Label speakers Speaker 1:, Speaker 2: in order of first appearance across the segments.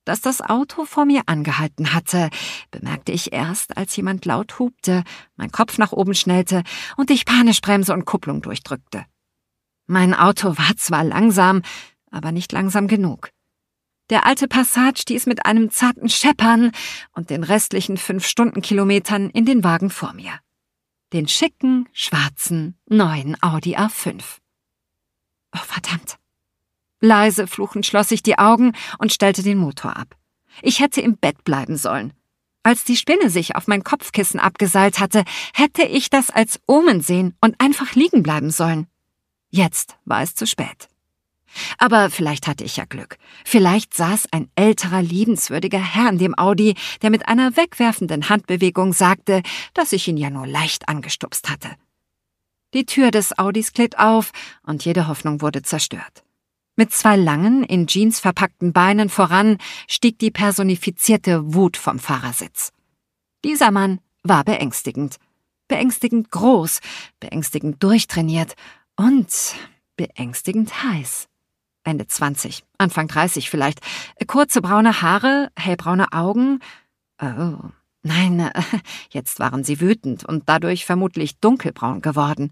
Speaker 1: Dass das Auto vor mir angehalten hatte, bemerkte ich erst, als jemand laut hupte, mein Kopf nach oben schnellte und ich panisch Bremse und Kupplung durchdrückte. Mein Auto war zwar langsam, aber nicht langsam genug. Der alte Passat stieß mit einem zarten Scheppern und den restlichen 5 Stundenkilometern in den Wagen vor mir. Den schicken, schwarzen, neuen Audi A5. Oh, verdammt. Leise fluchend schloss ich die Augen und stellte den Motor ab. Ich hätte im Bett bleiben sollen. Als die Spinne sich auf mein Kopfkissen abgeseilt hatte, hätte ich das als Omen sehen und einfach liegen bleiben sollen. Jetzt war es zu spät. Aber vielleicht hatte ich ja Glück. Vielleicht saß ein älterer, liebenswürdiger Herr in dem Audi, der mit einer wegwerfenden Handbewegung sagte, dass ich ihn ja nur leicht angestupst hatte. Die Tür des Audis glitt auf und jede Hoffnung wurde zerstört. Mit 2 langen, in Jeans verpackten Beinen voran stieg die personifizierte Wut vom Fahrersitz. Dieser Mann war beängstigend. Beängstigend groß, beängstigend durchtrainiert und beängstigend heiß. Ende 20, Anfang 30 vielleicht. Kurze braune Haare, hellbraune Augen. Oh, nein, jetzt waren sie wütend und dadurch vermutlich dunkelbraun geworden.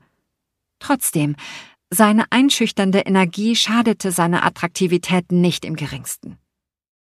Speaker 1: Trotzdem, seine einschüchternde Energie schadete seiner Attraktivität nicht im geringsten.